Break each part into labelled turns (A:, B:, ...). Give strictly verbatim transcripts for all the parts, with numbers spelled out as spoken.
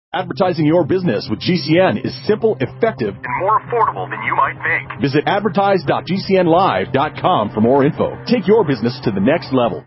A: Advertising your business with G C N is simple, effective, and more affordable than you might think. Visit advertise dot g c n live dot com for more info. Take your business to the next level.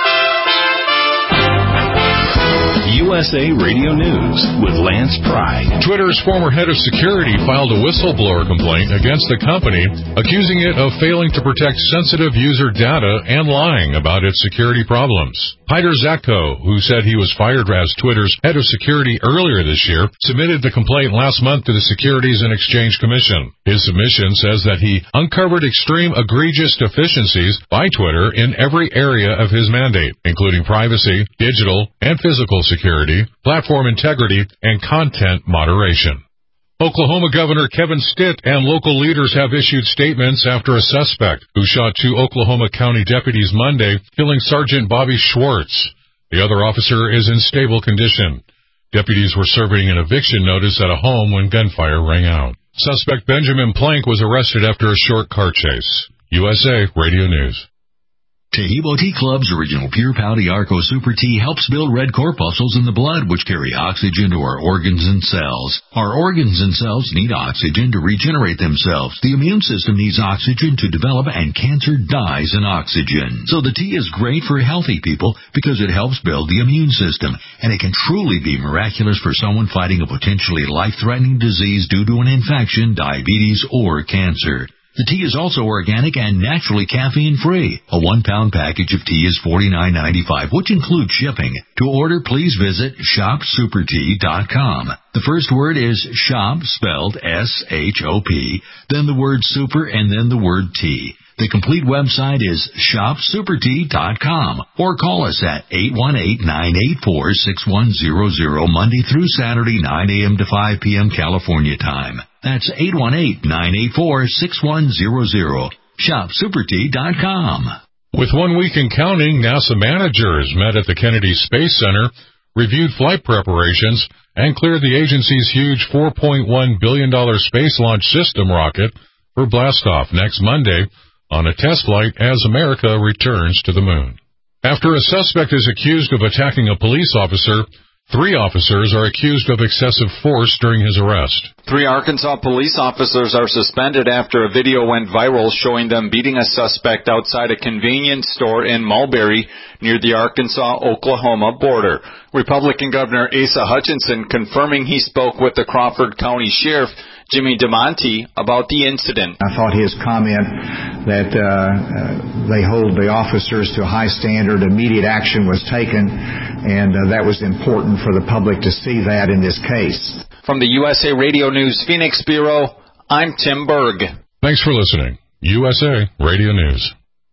B: U S A Radio News with Lance Pry.
C: Twitter's former head of security filed a whistleblower complaint against the company, accusing it of failing to protect sensitive user data and lying about its security problems. Hyder Zatko, who said he was fired as Twitter's head of security earlier this year, submitted the complaint last month to the Securities and Exchange Commission. His submission says that he uncovered extreme egregious deficiencies by Twitter in every area of his mandate, including privacy, digital and physical security, platform integrity, and content moderation. Oklahoma Governor Kevin Stitt and local leaders have issued statements after a suspect who shot two Oklahoma County deputies Monday, killing Sergeant Bobby Schwartz. The other officer is in stable condition. Deputies were serving an eviction notice at a home when gunfire rang out. Suspect Benjamin Plank was arrested after a short car chase. U S A Radio News.
D: Taheebo Tea Club's original Pure Pouty Arco Super Tea helps build red corpuscles in the blood, which carry oxygen to our organs and cells. Our organs and cells need oxygen to regenerate themselves. The immune system needs oxygen to develop, and cancer dies in oxygen. So the tea is great for healthy people because it helps build the immune system, and it can truly be miraculous for someone fighting a potentially life-threatening disease due to an infection, diabetes, or cancer. The tea is also organic and naturally caffeine-free. A one-pound package of tea is forty-nine ninety-five, which includes shipping. To order, please visit shop super tea dot com. The first word is shop, spelled S H O P, then the word super, and then the word tea. The complete website is shop super tea dot com, or call us at eight one eight, nine eight four, six one zero zero Monday through Saturday, nine a.m. to five p.m. California time. That's eight one eight, nine eight four, six one zero zero. shop super tea dot com.
C: With one week in counting, NASA managers met at the Kennedy Space Center, reviewed flight preparations, and cleared the agency's huge four point one billion dollars Space Launch System rocket for blastoff next Monday on a test flight as America returns to the moon. After a suspect is accused of attacking a police officer, three officers are accused of excessive force during his arrest.
E: Three Arkansas police officers are suspended after a video went viral showing them beating a suspect outside a convenience store in Mulberry near the Arkansas-Oklahoma border. Republican Governor Asa Hutchinson confirming he spoke with the Crawford County Sheriff Jimmy DeMonte about the incident.
F: I thought his comment that uh, uh, they hold the officers to a high standard, immediate action was taken, and uh, that was important for the public to see that in this case.
E: From the U S A Radio News Phoenix Bureau, I'm Tim Berg.
C: Thanks for listening. U S A Radio News.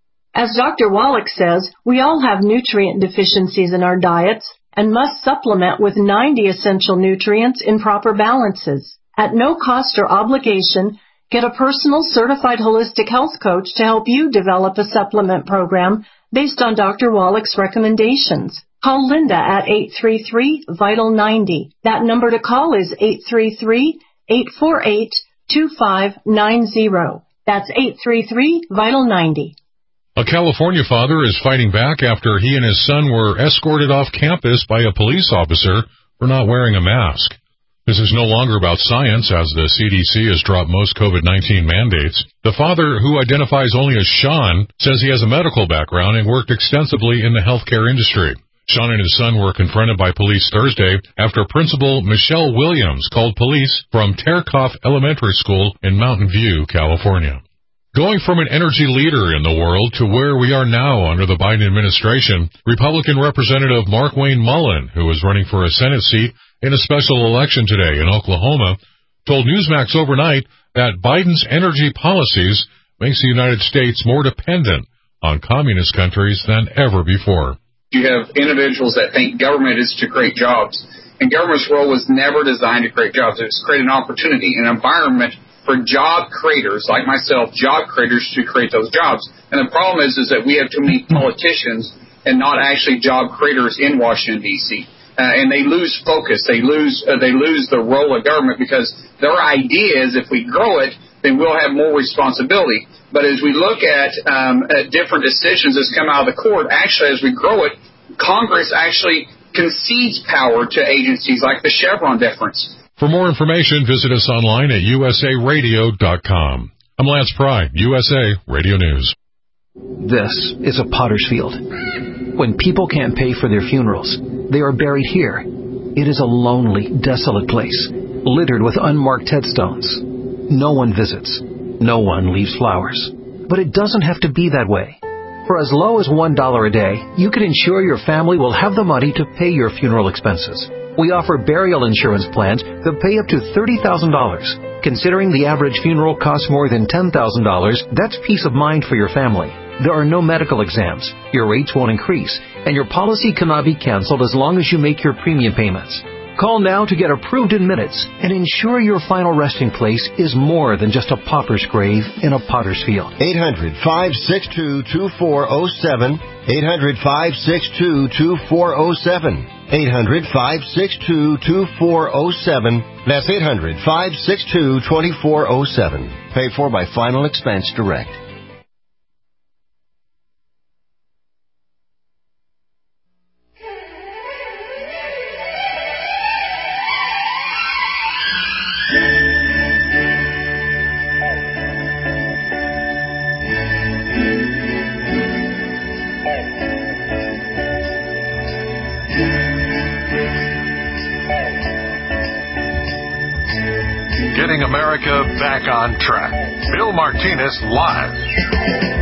G: As Doctor Wallach says, we all have nutrient deficiencies in our diets and must supplement with ninety essential nutrients in proper balances. At no cost or obligation, get a personal certified holistic health coach to help you develop a supplement program based on Doctor Wallach's recommendations. Call Linda at eight three three, vital ninety. That number to call is eight three three, eight four eight, two five nine zero. That's eight three three, vital ninety.
C: A California father is fighting back after he and his son were escorted off campus by a police officer for not wearing a mask. This is no longer about science, as the C D C has dropped most COVID nineteen mandates. The father, who identifies only as Sean, says he has a medical background and worked extensively in the healthcare industry. Sean and his son were confronted by police Thursday after Principal Michelle Williams called police from Terkoff Elementary School in Mountain View, California. Going from an energy leader in the world to where we are now under the Biden administration, Republican Representative Markwayne Mullin, who is running for a Senate seat in a special election today in Oklahoma, told Newsmax overnight that Biden's energy policies makes the United States more dependent on communist countries than ever before.
H: You have individuals that think government is to create jobs, and government's role was never designed to create jobs. It was to create an opportunity, an environment for job creators like myself, job creators, to create those jobs. And the problem is, is that we have too many politicians and not actually job creators in Washington, D C Uh, and they lose focus. They lose uh, they lose the role of government because their idea is if we grow it, then we'll have more responsibility. But as we look at, um, at different decisions that's come out of the court, actually as we grow it, Congress actually concedes power to agencies like the Chevron deference.
C: For more information, visit us online at u s a radio dot com. I'm Lance Pry, U S A Radio News.
I: This is a potter's field. When people can't pay for their funerals, they are buried here. It is a lonely, desolate place, littered with unmarked headstones. No one visits. No one leaves flowers. But it doesn't have to be that way. For as low as one dollar a day, you can ensure your family will have the money to pay your funeral expenses. We offer burial insurance plans that pay up to thirty thousand dollars. Considering the average funeral costs more than ten thousand dollars, that's peace of mind for your family. There are no medical exams, your rates won't increase, and your policy cannot be canceled as long as you make your premium payments. Call now to get approved in minutes and ensure your final resting place is more than just a pauper's grave in a potter's field.
J: eight hundred, five six two, two four zero seven. eight hundred, five six two, two four zero seven. eight hundred, five six two, two four zero seven. That's eight hundred, five six two, two four zero seven. Paid for by Final Expense Direct.
C: Getting America back on track. Bill Martinez live.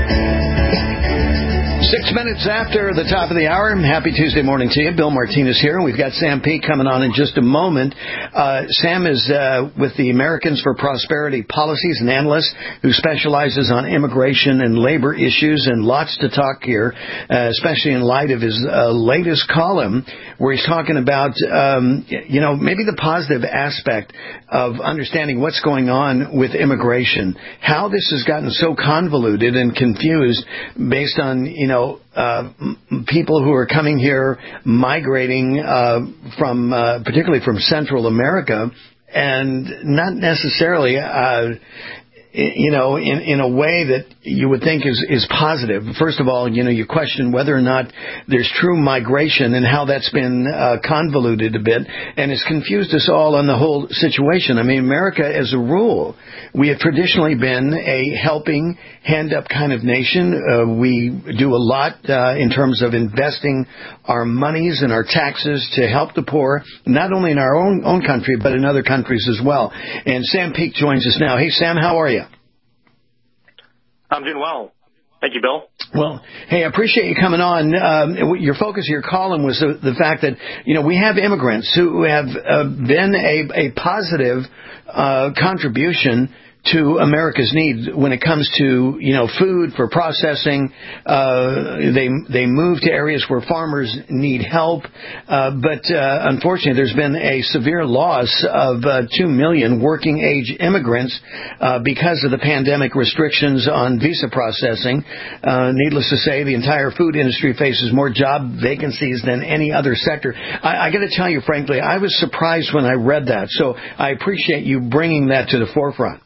K: Six minutes after the top of the hour. Happy Tuesday morning to you. Bill Martinez here. We've got Sam Peake coming on in just a moment. Uh, Sam is uh, with the Americans for Prosperity Policies, an analyst who specializes on immigration and labor issues, and lots to talk here, uh, especially in light of his uh, latest column where he's talking about, um, you know, maybe the positive aspect of understanding what's going on with immigration, how this has gotten so convoluted and confused based on, you know, Uh, people who are coming here, migrating uh, from, uh, particularly from Central America, and not necessarily, uh, you know, in, in a way that you would think is, is positive. First of all, you know, you question whether or not there's true migration and how that's been uh, convoluted a bit, and it's confused us all on the whole situation. I mean, America, as a rule, we have traditionally been a helping, hand-up kind of nation. Uh, we do a lot uh, in terms of investing our monies and our taxes to help the poor, not only in our own, own country, but in other countries as well. And Sam Peake joins us now. Hey, Sam, how are you?
L: I'm doing well. Thank you, Bill.
K: Well, hey, I appreciate you coming on. Um, your focus of your column was the, the fact that, you know, we have immigrants who have uh, been a, a positive uh, contribution to America's needs when it comes to, you know, food for processing. Uh, they they move to areas where farmers need help. Uh, but uh, unfortunately, there's been a severe loss of uh, two million working age immigrants uh, because of the pandemic restrictions on visa processing. Uh, needless to say, the entire food industry faces more job vacancies than any other sector. I, I got to tell you, frankly, I was surprised when I read that. So I appreciate you bringing that to the forefront.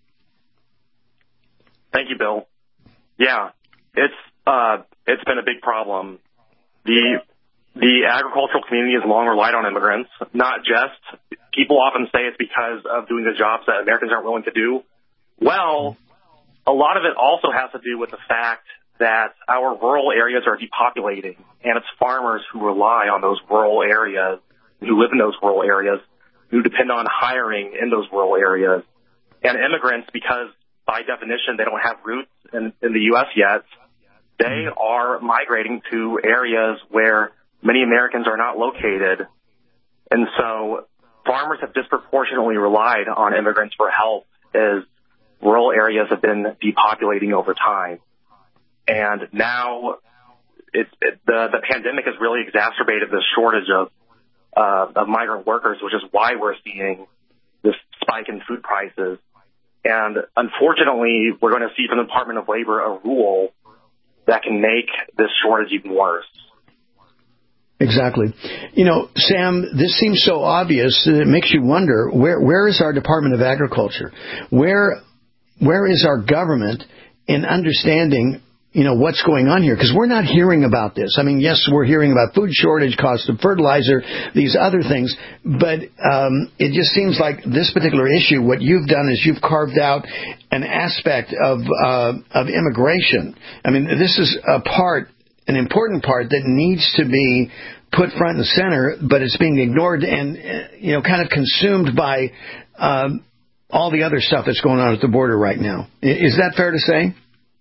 L: Thank you, Bill. Yeah, it's uh, it's been a big problem. The the agricultural community has long relied on immigrants. Not just people often say it's because of doing the jobs that Americans aren't willing to do. Well, a lot of it also has to do with the fact that our rural areas are depopulating, and it's farmers who rely on those rural areas, who live in those rural areas, who depend on hiring in those rural areas, and immigrants, because by definition, they don't have roots in, in the U S yet. They are migrating to areas where many Americans are not located. And so farmers have disproportionately relied on immigrants for help as rural areas have been depopulating over time. And now it's, it, the, the pandemic has really exacerbated the shortage of, uh, of migrant workers, which is why we're seeing this spike in food prices. And unfortunately, we're going to see from the Department of Labor a rule that can make this shortage even worse.
K: Exactly. You know, Sam, this seems so obvious that it makes you wonder, where where is our Department of Agriculture? Where where is our government in understanding you know, what's going on here? Because we're not hearing about this. I mean, yes, we're hearing about food shortage, cost of fertilizer, these other things, but um, it just seems like this particular issue, what you've done is you've carved out an aspect of uh, of immigration. I mean, this is a part, an important part that needs to be put front and center, but it's being ignored and, you know, kind of consumed by um, all the other stuff that's going on at the border right now. Is that fair to say?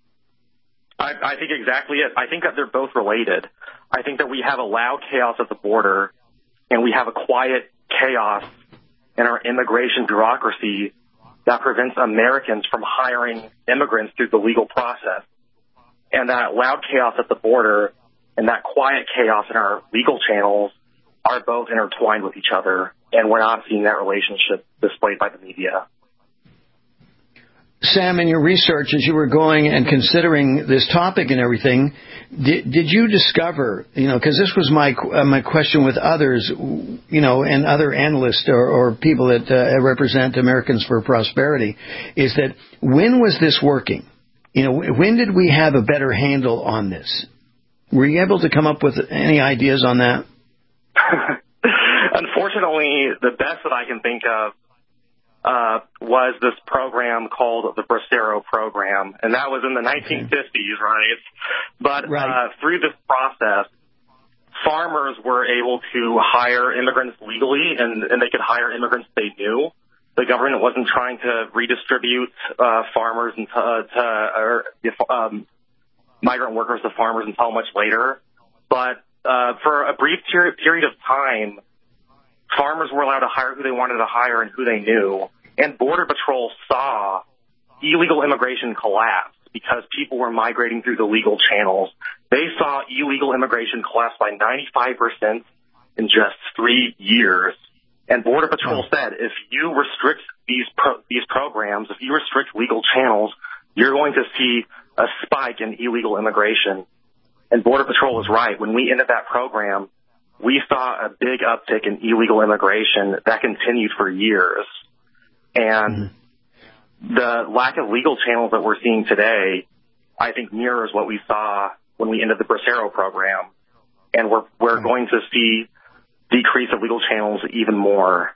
L: I, I think exactly it. I think that they're both related. I think that we have a loud chaos at the border, and we have a quiet chaos in our immigration bureaucracy that prevents Americans from hiring immigrants through the legal process. And that loud chaos at the border and that quiet chaos in our legal channels are both intertwined with each other, and we're not seeing that relationship displayed by the media.
K: Sam, in your research, as you were going and considering this topic and everything, did, did you discover, you know, because this was my uh, my question with others, you know, and other analysts or, or people that uh, represent Americans for Prosperity, is that when was this working? You know, when did we have a better handle on this? Were you able to come up with any ideas on that?
L: Unfortunately, the best that I can think of Uh, was this program called the Bracero program, and that was in the nineteen fifties, right? But right. Uh, through this process, farmers were able to hire immigrants legally, and, and they could hire immigrants they knew. The government wasn't trying to redistribute uh, farmers and to, to or if, um, migrant workers to farmers until much later. But uh, for a brief ter- period of time, farmers were allowed to hire who they wanted to hire and who they knew. And Border Patrol saw illegal immigration collapse because people were migrating through the legal channels. They saw illegal immigration collapse by ninety-five percent in just three years. And Border Patrol said, if you restrict these pro- these programs, if you restrict legal channels, you're going to see a spike in illegal immigration. And Border Patrol was right. When we ended that program, we saw a big uptick in illegal immigration that continued for years. And mm-hmm. the lack of legal channels that we're seeing today, I think, mirrors what we saw when we ended the Bracero program. And we're we're mm-hmm. going to see decrease of legal channels even more.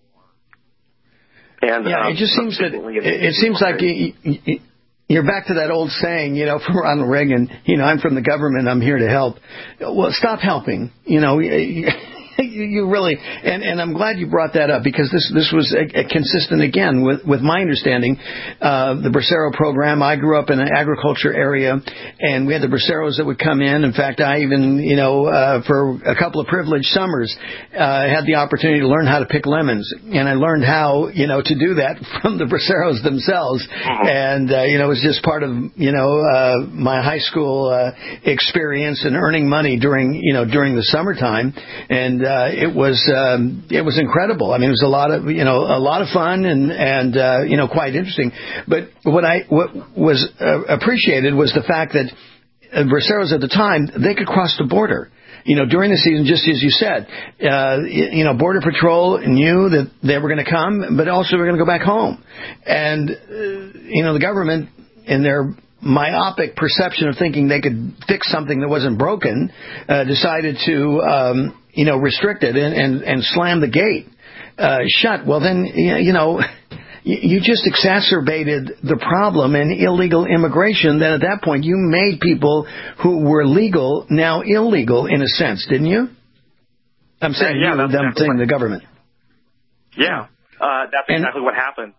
L: And
K: yeah,
L: um,
K: it just seems that it, it seems like you, you, you're back to that old saying, you know, from Ronald Reagan, you know, I'm from the government, I'm here to help. Well, stop helping. You know, you really, and, and I'm glad you brought that up, because this this was a, a consistent, again, with, with my understanding, uh, the Bracero program. I grew up in an agriculture area, and we had the Braceros that would come in. In fact, I even, you know, uh, for a couple of privileged summers, uh, had the opportunity to learn how to pick lemons, and I learned how, you know, to do that from the Braceros themselves. And, uh, you know, it was just part of, you know, uh, my high school uh, experience and earning money during, you know, during the summertime. And Uh, it was um, it was incredible. I mean, it was a lot of you know a lot of fun and and uh, you know quite interesting. But what I what was uh, appreciated was the fact that uh, Braceros at the time, they could cross the border. You know, during the season, just as you said, uh, you know, Border Patrol knew that they were going to come, but also were going to go back home. And uh, you know, the government in their myopic perception of thinking they could fix something that wasn't broken, uh, decided to, um, you know, restrict it and, and, and slam the gate uh, shut. Well, then, you know, you just exacerbated the problem in illegal immigration. Then at that point, you made people who were legal now illegal in a sense, didn't you? I'm saying
L: yeah,
K: you, I'm
L: exactly
K: saying
L: what,
K: the government.
L: Yeah, uh, that's
K: and,
L: exactly what happened.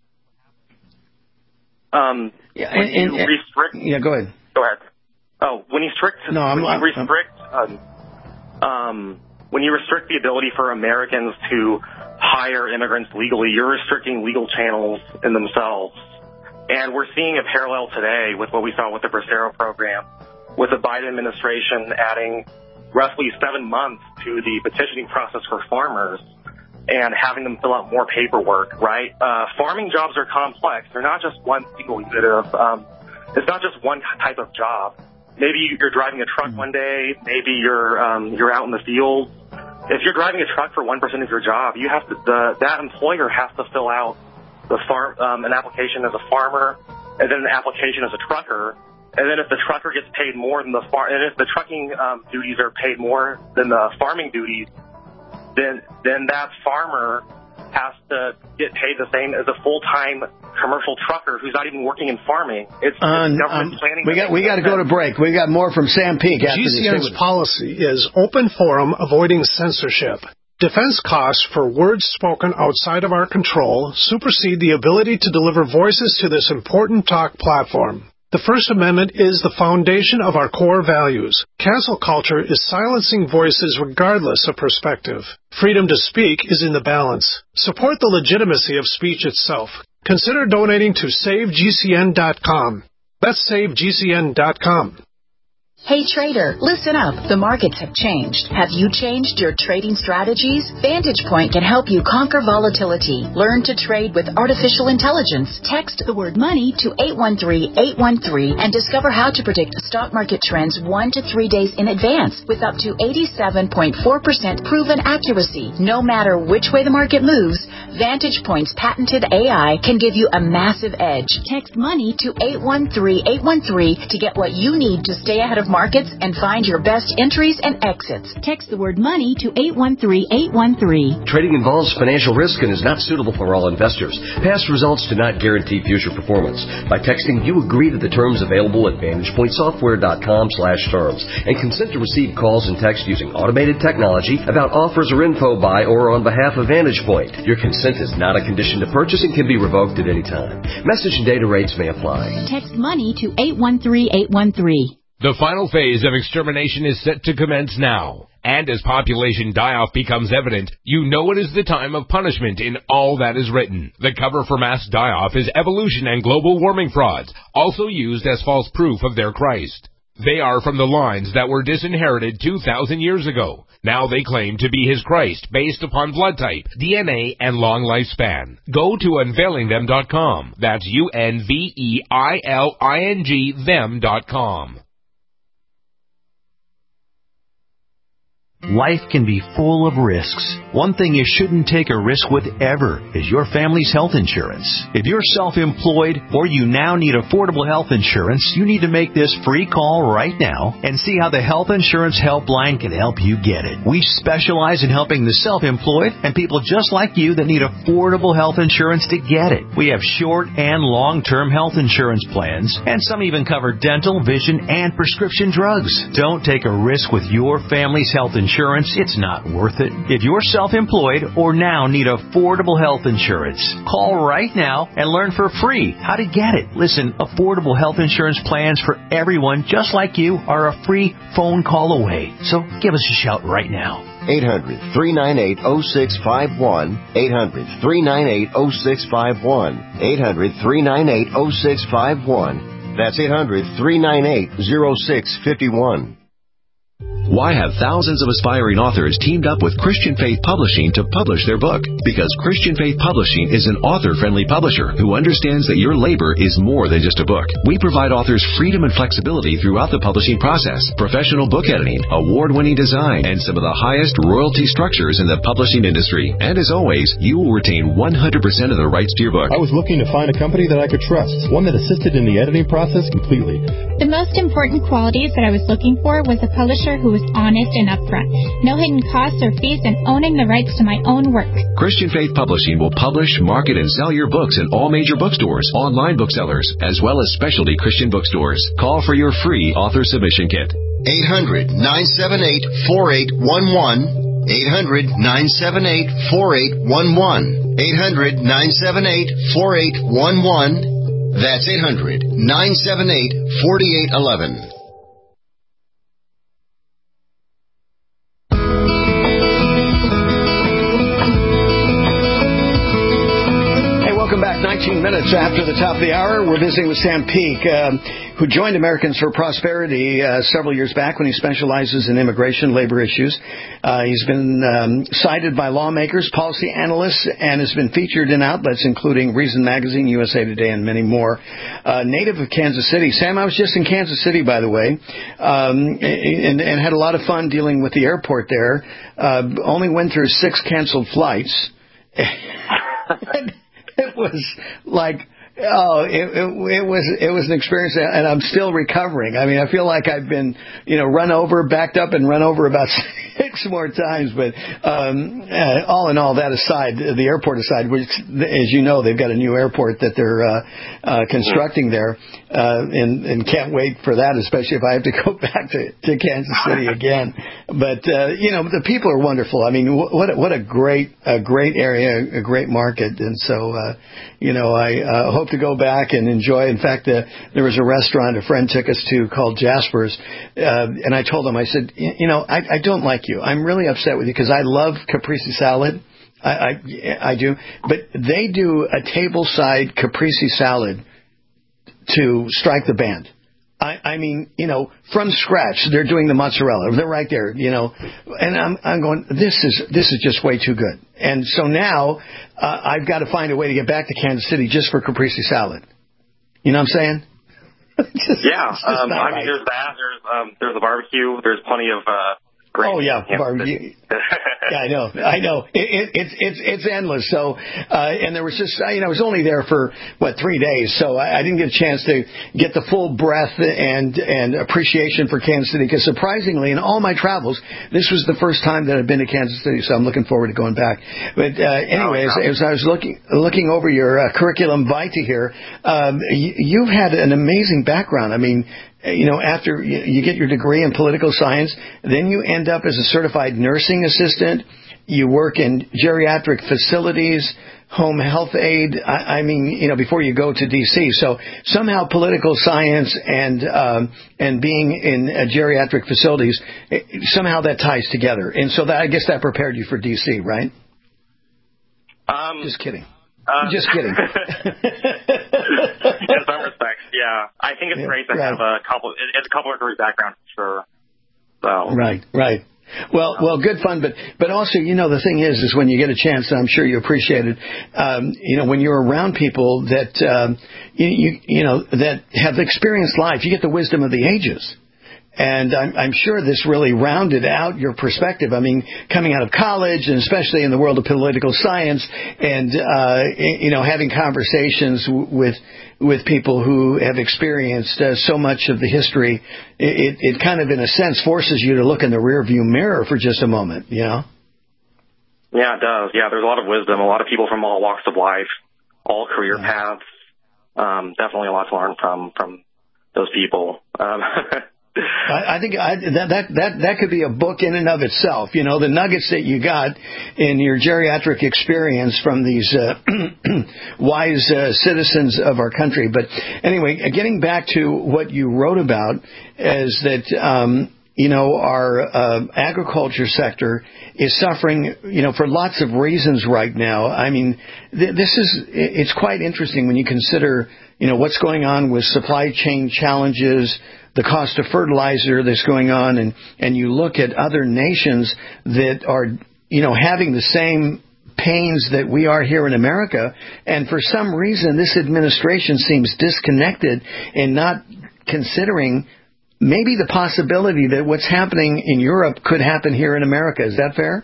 L: Um,
K: yeah,
L: when
K: and,
L: you
K: and,
L: restrict,
K: yeah, go ahead.
L: Go ahead. Oh, when you restrict,
K: no, I'm,
L: when you
K: I'm,
L: restrict, um, um, when you restrict the ability for Americans to hire immigrants legally, you're restricting legal channels in themselves. And we're seeing a parallel today with what we saw with the Bracero program, with the Biden administration adding roughly seven months to the petitioning process for farmers and having them fill out more paperwork, right? Uh, farming jobs are complex. They're not just one single unit of, um, it's not just one type of job. Maybe you're driving a truck one day, maybe you're, um, you're out in the field. If you're driving a truck for one percent of your job, you have to, the, that employer has to fill out the farm, um, an application as a farmer, and then an application as a trucker, and then if the trucker gets paid more than the far, and if the trucking um, duties are paid more than the farming duties, then then that farmer has to get paid the same as a full-time commercial trucker who's not even working in farming. It's,
K: um,
L: it's government
K: um,
L: planning.
K: We got we got to go to break. We got more from Sam Peak after
M: G C N's
K: this.
M: policy is open forum, avoiding censorship. Defense costs for words spoken outside of our control supersede the ability to deliver voices to this important talk platform. The First Amendment is the foundation of our core values. Cancel culture is silencing voices regardless of perspective. Freedom to speak is in the balance. Support the legitimacy of speech itself. Consider donating to save G C N dot com. That's save G C N dot com.
N: Hey trader, listen up. The markets have changed. Have you changed your trading strategies? Vantage Point can help you conquer volatility. Learn to trade with artificial intelligence. Text the word money to eight one three, eight one three and discover how to predict stock market trends one to three days in advance with up to eighty-seven point four percent proven accuracy. No matter which way the market moves, Vantage Point's patented A I can give you a massive edge. Text money to eight one three, eight one three to get what you need to stay ahead of markets and find your best entries and exits. Text the word money to eight one three, eight one three.
O: Trading involves financial risk and is not suitable for all investors. Past results do not guarantee future performance. By texting, you agree to the terms available at vantage point software dot com slash terms and consent to receive calls and text using automated technology about offers or info by or on behalf of Vantage Point. Your consent is not a condition to purchase and can be revoked at any time. Message and data rates may apply.
N: Text money to eight one three, eight one three.
P: The final phase of extermination is set to commence now. And as population die-off becomes evident, you know it is the time of punishment in all that is written. The cover for mass die-off is evolution and global warming frauds, also used as false proof of their Christ. They are from the lines that were disinherited two thousand years ago. Now they claim to be his Christ based upon blood type, D N A, and long lifespan. Go to unveiling them dot com. That's U N V E I L I N G them dot com.
Q: Life can be full of risks. One thing you shouldn't take a risk with ever is your family's health insurance. If you're self-employed or you now need affordable health insurance, you need to make this free call right now and see how the Health Insurance Helpline can help you get it. We specialize in helping the self-employed and people just like you that need affordable health insurance to get it. We have short and long-term health insurance plans, and some even cover dental, vision, and prescription drugs. Don't take a risk with your family's health insurance. Insurance, it's not worth it. If you're self-employed or now need affordable health insurance, call right now and learn for free how to get it. Listen, affordable health insurance plans for everyone just like you are a free phone call away. So give us a shout right now.
J: eight hundred, three nine eight, oh six five one. eight hundred, three nine eight, oh six five one. eight hundred, three nine eight, oh six five one. That's eight hundred, three nine eight, oh six five one.
R: Why have thousands of aspiring authors teamed up with Christian Faith Publishing to publish their book? Because Christian Faith Publishing is an author-friendly publisher who understands that your labor is more than just a book. We provide authors freedom and flexibility throughout the publishing process, professional book editing, award-winning design, and some of the highest royalty structures in the publishing industry. And as always, you will retain one hundred percent of the rights to your book.
S: I was looking to find a company that I could trust, one that assisted in the editing process completely.
T: The most important qualities that I was looking for was a publisher who was honest and upfront, no hidden costs or fees, and owning the rights to my own work.
R: Christian Faith Publishing will publish, market, and sell your books in all major bookstores, online booksellers, as well as specialty Christian bookstores. Call for your free author submission kit.
J: eight hundred, nine seven eight, four eight one one. eight hundred, nine seven eight, four eight one one. eight hundred, nine seven eight, four eight one one. That's eight hundred, nine seven eight, four eight one one.
K: nineteen minutes after the top of the hour, we're visiting with Sam Peak, um, who joined Americans for Prosperity uh, several years back when he specializes in immigration labor issues. Uh, he's been um, cited by lawmakers, policy analysts, and has been featured in outlets including Reason Magazine, U S A Today, and many more. Uh, native of Kansas City. Sam, I was just in Kansas City, by the way, um, and, and had a lot of fun dealing with the airport there. Uh, only went through six canceled flights. It was like Oh, it, it, it was it was an experience, and I'm still recovering. I mean, I feel like I've been, you know, run over, backed up, and run over about six more times. But um, uh, all in all, that aside, the airport aside, which, as you know, they've got a new airport that they're uh, uh, constructing there, uh, and, and can't wait for that, especially if I have to go back to, to Kansas City again. But uh, you know, the people are wonderful. I mean, what a, what a great a great area, a great market, and so uh, you know, I uh, hope to go back and enjoy. In fact, uh, there was a restaurant a friend took us to called Jasper's, uh, and I told him, I said, you know, I, I don't like you. I'm really upset with you because I love caprese salad. I, I, I do, but they do a tableside caprese salad to strike the band. I, I mean, you know, from scratch, they're doing the mozzarella. They're right there, you know, and I'm, I'm going, this is, this is just way too good. And so now, uh, I've got to find a way to get back to Kansas City just for caprese salad. You know what I'm saying? just,
L: yeah. Um, I
K: right.
L: mean, there's that. There's, um, there's a barbecue. There's plenty of, uh, great.
K: Oh yeah, barbecue. Yeah, I know, I know. It, it, it's it's it's endless. So, uh, and there was just, you know, I was only there for what three days, so I, I didn't get a chance to get the full breadth and and appreciation for Kansas City. Because surprisingly, in all my travels, this was the first time that I've been to Kansas City. So I'm looking forward to going back. But uh, anyways, oh, as I was looking looking over your uh, curriculum vitae here, um, you, you've had an amazing background. I mean, you know, after you get your degree in political science, then you end up as a certified nursing assistant. You work in geriatric facilities, home health aid. I, I mean, you know, before you go to D C. So somehow political science and um, and being in uh, geriatric facilities, somehow that ties together. And so that, I guess that prepared you for D C, right?
L: Um,
K: Just kidding.
L: Uh,
K: Just kidding.
L: In some respects, yeah. I think it's
K: yeah,
L: great to
K: right.
L: have a couple. It's a couple of great backgrounds for sure. So.
K: Right, right. Well, well, good fun, but but also, you know, the thing is, is when you get a chance, and I'm sure you appreciate it. Um, you know, when you're around people that um, you, you you know that have experienced life, you get the wisdom of the ages. And I'm, I'm sure this really rounded out your perspective. I mean, coming out of college, and especially in the world of political science, and uh, you know, having conversations w- with with people who have experienced uh, so much of the history, it, it kind of, in a sense, forces you to look in the rearview mirror for just a moment. You know?
L: Yeah, it does. Yeah, there's a lot of wisdom. A lot of people from all walks of life, all career yeah. paths. Um, definitely a lot to learn from from those people. Um,
K: I, I think I, that that that that could be a book in and of itself. You know, the nuggets that you got in your geriatric experience from these uh, wise uh, citizens of our country. But anyway, getting back to what you wrote about, is that um, you know our uh, agriculture sector is suffering, you know, for lots of reasons right now. I mean, th- this is it's quite interesting when you consider, you know, what's going on with supply chain challenges, the cost of fertilizer that's going on, and, and you look at other nations that are, you know, having the same pains that we are here in America, and for some reason this administration seems disconnected and not considering maybe the possibility that what's happening in Europe could happen here in America. Is that fair?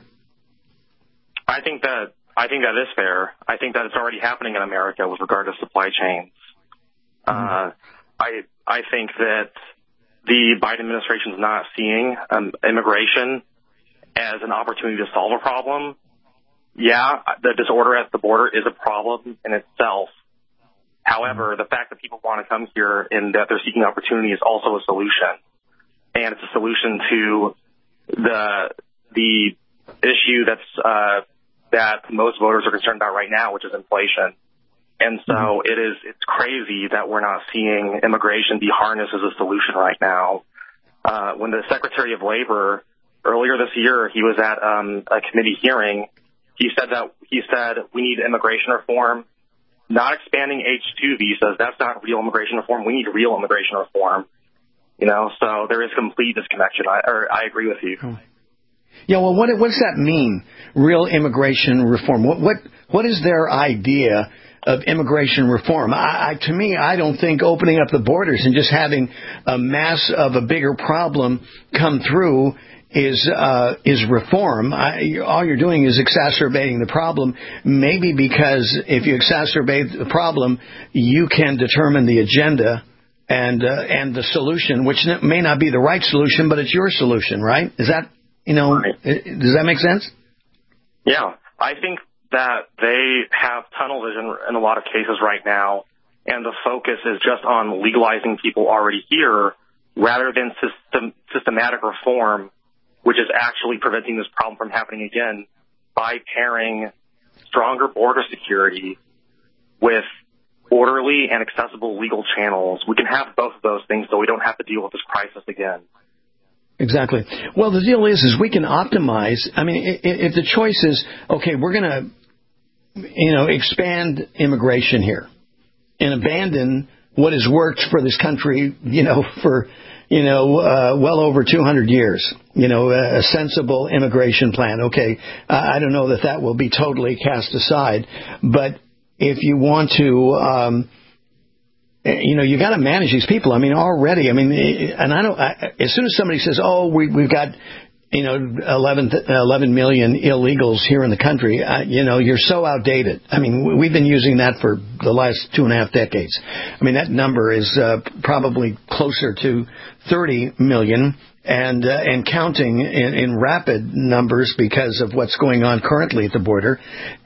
L: I think that I think that is fair. I think that it's already happening in America with regard to supply chains. Mm-hmm. Uh, I I think that the Biden administration is not seeing um, immigration as an opportunity to solve a problem. Yeah, the disorder at the border is a problem in itself. However, the fact that people want to come here and that they're seeking opportunity is also a solution. And it's a solution to the the issue that's uh, that most voters are concerned about right now, which is inflation. And so mm-hmm. it is, it's crazy that we're not seeing immigration be harnessed as a solution right now. Uh, when the Secretary of Labor earlier this year, he was at um, a committee hearing, he said that, he said, we need immigration reform, not expanding H two visas. That's not real immigration reform. We need real immigration reform. You know, so there is complete disconnection. I, or I agree with you.
K: Yeah, well, what, what does that mean, real immigration reform? What, what, what is their idea of immigration reform? I, I, to me, I don't think opening up the borders and just having a mass of a bigger problem come through is uh, is reform. I, all you're doing is exacerbating the problem, maybe because if you exacerbate the problem, you can determine the agenda and uh, and the solution, which may not be the right solution, but it's your solution, right? Is that, you know, right. Does that make sense?
L: Yeah, I think that they have tunnel vision in a lot of cases right now, and the focus is just on legalizing people already here rather than system, systematic reform, which is actually preventing this problem from happening again by pairing stronger border security with orderly and accessible legal channels. We can have both of those things so we don't have to deal with this crisis again.
K: Exactly. Well, the deal is, is we can optimize. I mean, if the choice is, okay, we're going to, you know, expand immigration here and abandon what has worked for this country, you know, for, you know, uh, well over two hundred years, you know, a sensible immigration plan. Okay, I don't know that that will be totally cast aside, but if you want to, um, you know, you got to manage these people. I mean, already, I mean, and I don't, I, as soon as somebody says, oh, we, we've got, you know, eleven, eleven million illegals here in the country, uh, you know, you're so outdated. I mean, we've been using that for the last two and a half decades. I mean, that number is uh, probably closer to thirty million and uh, and counting in, in rapid numbers because of what's going on currently at the border.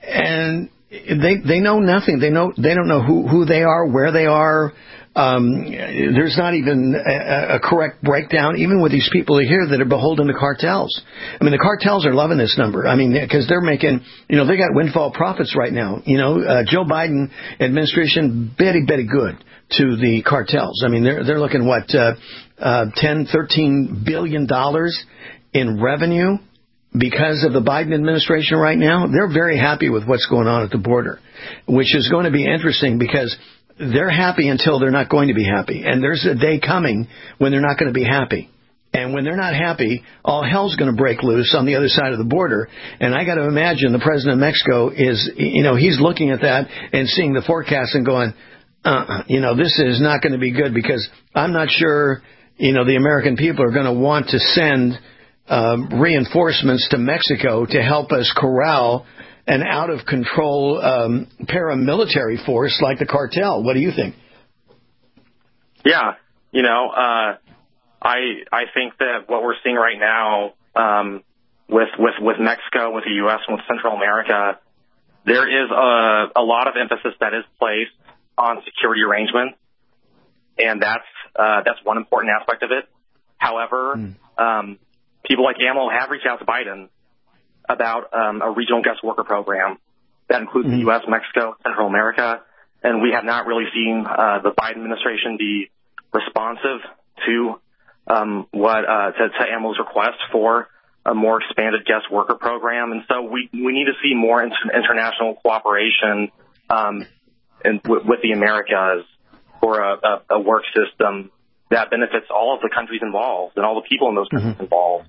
K: And they they know nothing. They know they don't know who, who they are, where they are. Um, there's not even a, a correct breakdown, even with these people here that are beholden to cartels. I mean, the cartels are loving this number. I mean, because they're making, you know, they got windfall profits right now. You know, uh, Joe Biden administration very, very good to the cartels. I mean, they're they're looking what uh, uh, ten, thirteen billion dollars in revenue because of the Biden administration right now. They're very happy with what's going on at the border, which is going to be interesting because they're happy until they're not going to be happy. And there's a day coming when they're not going to be happy. And when they're not happy, all hell's going to break loose on the other side of the border. And I got to imagine the president of Mexico is, you know, he's looking at that and seeing the forecast and going, uh, you know, this is not going to be good because I'm not sure, you know, the American people are going to want to send um, reinforcements to Mexico to help us corral an out-of-control um, paramilitary force like the cartel. What do you think?
L: Yeah, you know, uh, I I think that what we're seeing right now um, with, with, with Mexico, with the U S, and with Central America, there is a, a lot of emphasis that is placed on security arrangements, and that's uh, that's one important aspect of it. However, mm. um, people like AMLO have reached out to Biden about um, a regional guest worker program that includes mm-hmm. the U S, Mexico, Central America, and we have not really seen uh, the Biden administration be responsive to um, what uh, to, to AMLO's request for a more expanded guest worker program, and so we we need to see more inter- international cooperation um, in, w- with the Americas for a, a, a work system that benefits all of the countries involved and all the people in those countries mm-hmm. involved.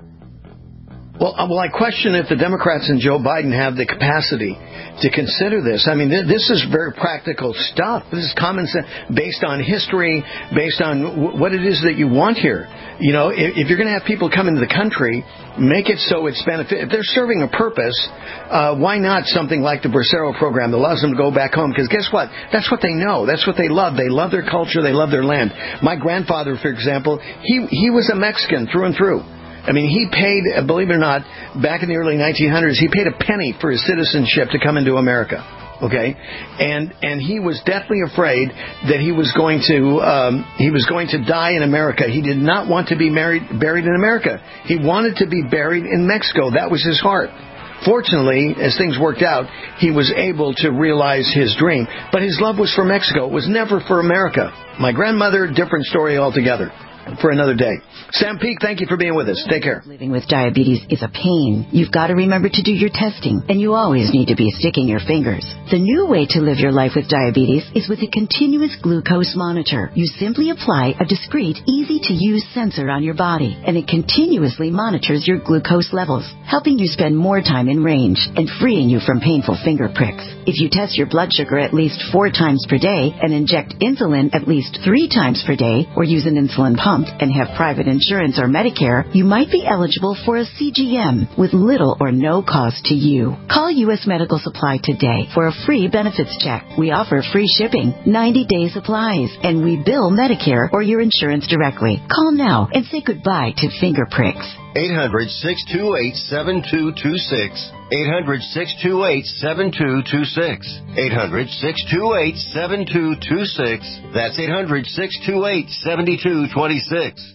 K: Well, well, I question if the Democrats and Joe Biden have the capacity to consider this. I mean, th- this is very practical stuff. This is common sense, based on history, based on w- what it is that you want here. You know, if, if you're going to have people come into the country, make it so it's benefit. If they're serving a purpose, uh, why not something like the Bracero program that allows them to go back home? Because guess what? That's what they know. That's what they love. They love their culture. They love their land. My grandfather, for example, he he was a Mexican through and through. I mean, he paid, believe it or not, back in the early nineteen hundreds, he paid a penny for his citizenship to come into America. Okay, and and he was deathly afraid that he was going to um, he was going to die in America. He did not want to be married, buried in America. He wanted to be buried in Mexico. That was his heart. Fortunately, as things worked out, he was able to realize his dream. But his love was for Mexico. It was never for America. My grandmother, different story altogether. For another day. Sam Peak, thank you for being with us. Take care.
U: Living with diabetes is a pain. You've got to remember to do your testing, and you always need to be sticking your fingers. The new way to live your life with diabetes is with a continuous glucose monitor. You simply apply a discreet, easy-to-use sensor on your body, and it continuously monitors your glucose levels, helping you spend more time in range and freeing you from painful finger pricks. If you test your blood sugar at least four times per day and inject insulin at least three times per day or use an insulin pump, pumped and have private insurance or Medicare, you might be eligible for a C G M with little or no cost to you. Call U S Medical Supply today for a free benefits check. We offer free shipping, ninety-day supplies, and we bill Medicare or your insurance directly. Call now and say goodbye to finger pricks.
J: eight hundred, six two eight, seven two two six. eight hundred, six two eight, seven two two six. eight hundred, six two eight, seven two two six. That's eight hundred, six two eight, seven two two six.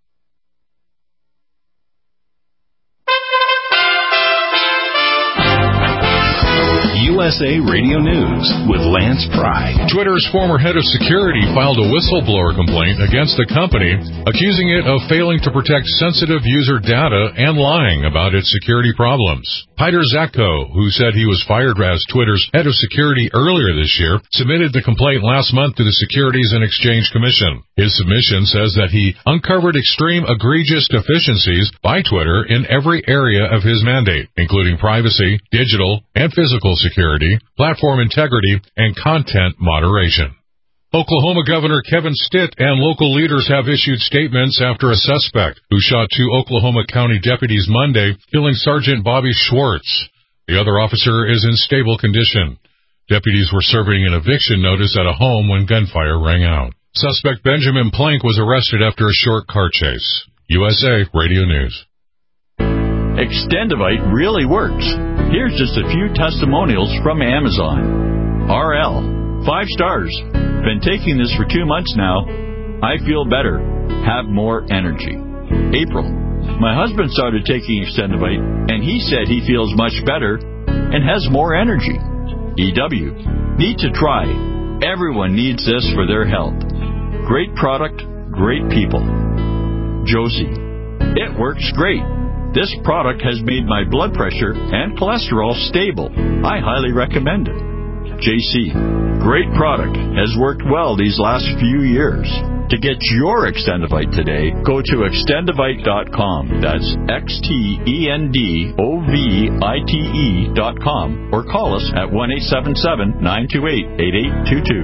B: U S A Radio News with Lance Pry.
C: Twitter's former head of security filed a whistleblower complaint against the company, accusing it of failing to protect sensitive user data and lying about its security problems. Peter Zatko, who said he was fired as Twitter's head of security earlier this year, submitted the complaint last month to the Securities and Exchange Commission. His submission says that he uncovered extreme egregious deficiencies by Twitter in every area of his mandate, including privacy, digital and physical security, platform integrity, and content moderation. Oklahoma Governor Kevin Stitt and local leaders have issued statements after a suspect who shot two Oklahoma County deputies Monday, killing Sergeant Bobby Schwartz. The other officer is in stable condition. Deputies were serving an eviction notice at a home when gunfire rang out. Suspect Benjamin Plank was arrested after a short car chase. U S A Radio News.
A: Extendivite really works. Here's just a few testimonials from Amazon. R L, five stars. Been taking this for two months now. I feel better. Have more energy. April, my husband started taking Extendivite, and he said he feels much better and has more energy. E W, need to try. Everyone needs this for their health. Great product, great people. Josie, it works great. This product has made my blood pressure and cholesterol stable. I highly recommend it. J C, great product. Has worked well these last few years. To get your Extendivite today, go to extendivite dot com. That's X T E N D O V I T E dot com. Or call us at one eight seven seven, nine two eight, eight eight two two.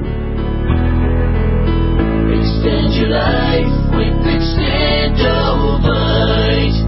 V: Extend your life with Extendivite.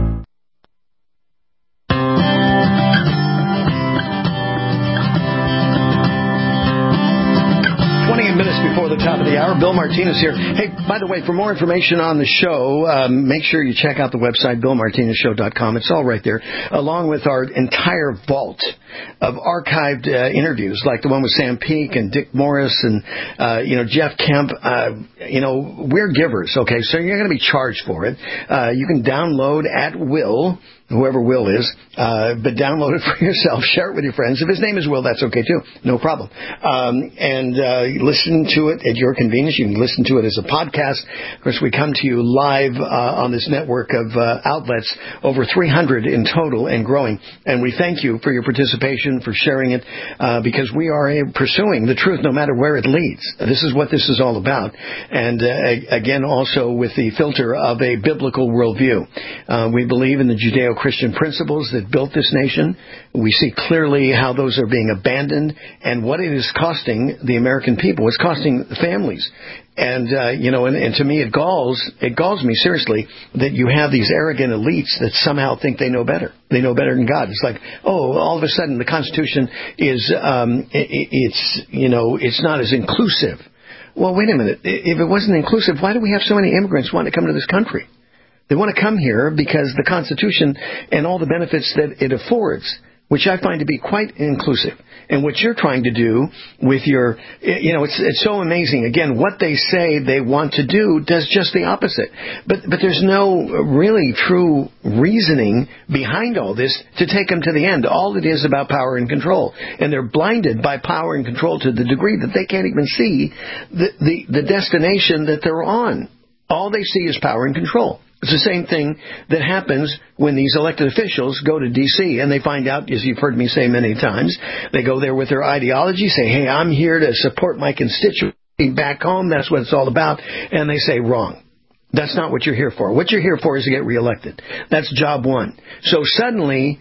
K: twenty-eight minutes before the top of the hour. Bill Martinez here. Hey, by the way, for more information on the show, um, make sure you check out the website, bill martinez show dot com. It's all right there, along with our entire vault of archived uh, interviews, like the one with Sam Peake and Dick Morris and, uh, you know, Jeff Kemp. Uh, you know, we're givers, okay, so you're going to be charged for it. Uh, you can download at will, whoever Will is, uh, but download it for yourself, share it with your friends. If his name is Will, that's okay too, no problem. Um, and uh, listen to it at your convenience. You can listen to it as a podcast. Of course, we come to you live uh, on this network of uh, outlets, over three hundred in total and growing. And we thank you for your participation, for sharing it, uh, because we are uh, pursuing the truth no matter where it leads. This is what this is all about. And uh, again, also with the filter of a biblical worldview. Uh, we believe in the Judeo-Christian principles that built this nation. We see clearly how those are being abandoned and what it is costing the American people. It's costing families. And, uh, you know, and, and to me it galls, it galls me seriously that you have these arrogant elites that somehow think they know better. They know better than God. It's like, oh, all of a sudden the Constitution is, um, it, it's, you know, it's not as inclusive. Well, wait a minute. If it wasn't inclusive, why do we have so many immigrants wanting to come to this country? They want to come here because the Constitution and all the benefits that it affords, which I find to be quite inclusive. And what you're trying to do with your, you know, it's it's so amazing. Again, what they say they want to do does just the opposite. But but there's no really true reasoning behind all this to take them to the end. All it is about power and control. And they're blinded by power and control to the degree that they can't even see the, the, the destination that they're on. All they see is power and control. It's the same thing that happens when these elected officials go to D C and they find out, as you've heard me say many times, they go there with their ideology, say, hey, I'm here to support my constituency back home. That's what it's all about. And they say, wrong. That's not what you're here for. What you're here for is to get reelected. That's job one. So suddenly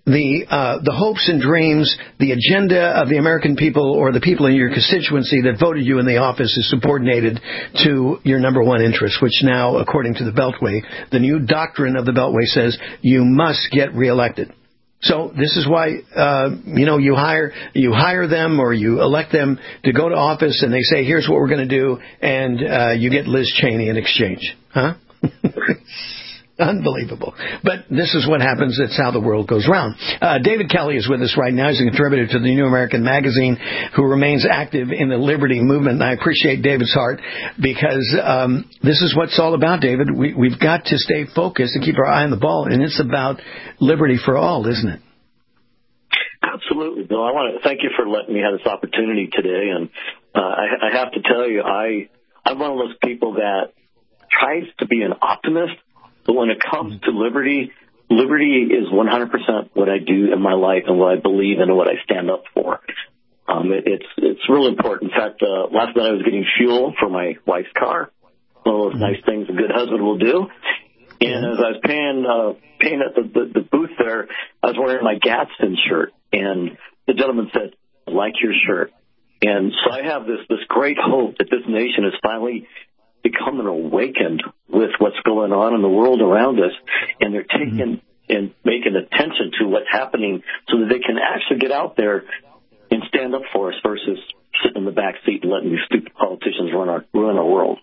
K: the uh, the hopes and dreams, the agenda of the American people or the people in your constituency that voted you in the office is subordinated to your number one interest, which now, according to the Beltway, the new doctrine of the Beltway says you must get reelected. So this is why, uh, you know, you hire you hire them or you elect them to go to office and they say, here's what we're going to do, and uh, you get Liz Cheney in exchange. Huh? Unbelievable. But this is what happens. It's how the world goes round. Uh, David Kelly is with us right now. He's a contributor to the New American Magazine who remains active in the liberty movement. And I appreciate David's heart because um, this is what it's all about, David. We, we've got to stay focused and keep our eye on the ball. And it's about liberty for all, isn't it?
D: Absolutely, Bill. I want to thank you for letting me have this opportunity today. And uh, I, I have to tell you, I, I'm one of those people that tries to be an optimist. But when it comes to liberty, liberty is one hundred percent what I do in my life and what I believe in and what I stand up for. Um, it, it's it's really important. In fact, uh, last night I was getting fuel for my wife's car, one of those nice things a good husband will do. And as I was paying uh, paying at the, the, the booth there, I was wearing my Gadsden shirt, and the gentleman said, "I like your shirt." And so I have this this great hope that this nation is finally becoming awakened with what's going on in the world around us, and they're taking and making attention to what's happening so that they can actually get out there and stand up for us versus sitting in the back seat and letting these stupid politicians run our run our world.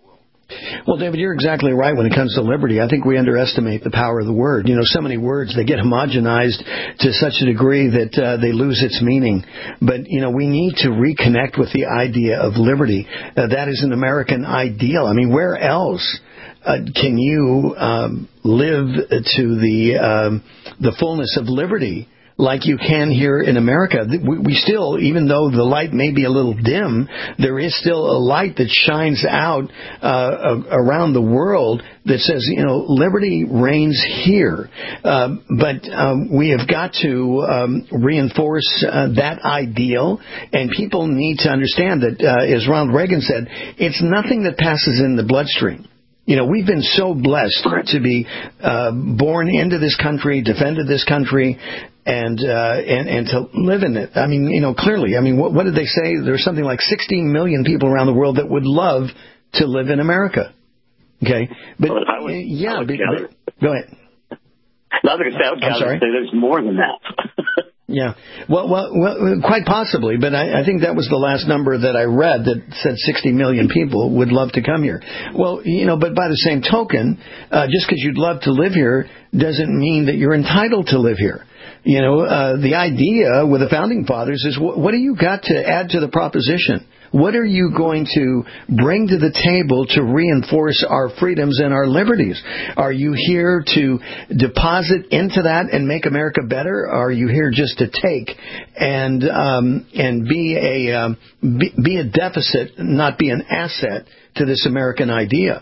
K: Well, David, you're exactly right when it comes to liberty. I think we underestimate the power of the word. You know, so many words, they get homogenized to such a degree that uh, they lose its meaning. But, you know, we need to reconnect with the idea of liberty. Uh, that is an American ideal. I mean, where else uh, can you um, live to the um, the fullness of liberty like you can here in America? We still, even though the light may be a little dim, there is still a light that shines out uh, around the world that says, you know, liberty reigns here. Uh, but um, we have got to um, reinforce uh, that ideal, and people need to understand that, uh, as Ronald Reagan said, it's nothing that passes in the bloodstream. You know, we've been so blessed to be uh, born into this country, defended this country, and uh, and and to live in it. I mean, you know, clearly. I mean, what, what did they say? There's something like sixteen million people around the world that would love to live in America. Okay, but
D: well, I would,
K: yeah,
D: I would
K: but,
D: gather.
K: but, go ahead.
D: No, I was going to say, I would gather say there's more than that.
K: Yeah, well, well, well, quite possibly, but I, I think that was the last number that I read that said sixty million people would love to come here. Well, you know, but by the same token, uh, just because you'd love to live here doesn't mean that you're entitled to live here. You know, uh, the idea with the Founding Fathers is what, what do you got to add to the proposition? What are you going to bring to the table to reinforce our freedoms and our liberties? Are you here to deposit into that and make America better? Or are you here just to take and um, and be a um, be, be a deficit, not be an asset to this American idea?